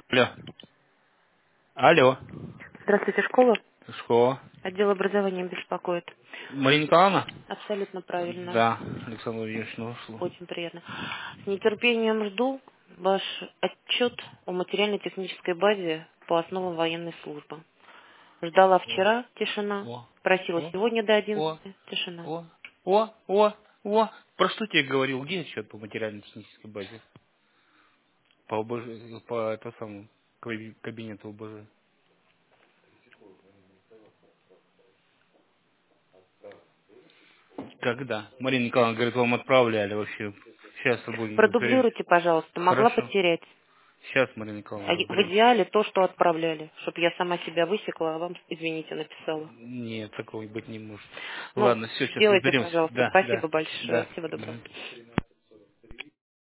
Алло. Алло. Здравствуйте, школа. Школа. Отдел образования беспокоит. Марина Николаевна? Абсолютно правильно. Да, Александр Владимирович, ну, Очень приятно. С нетерпением жду ваш отчет о материально-технической базе по основам военной службы. Ждала О, вчера, тишина. о, Просила о, сегодня до о, 11, тишина. о, о. Про что тебе говорил? Где отчет по материально-технической базе? По ОБЖ, по этому самому кабинету ОБЖ. Когда? Марина Николаевна говорит, вам отправляли вообще. Сейчас с тобой Продублируйте, пожалуйста. Могла Хорошо. потерять. Сейчас, Марина Николаевна, В разберемся. идеале то, что отправляли. Чтобы я сама себя высекла, а вам, извините, написала. Нет, такого быть не может. Ну, Ладно, все, сейчас сделайте, разберемся. пожалуйста. Да, да, Спасибо большое. да. Всего доброго. Мгм.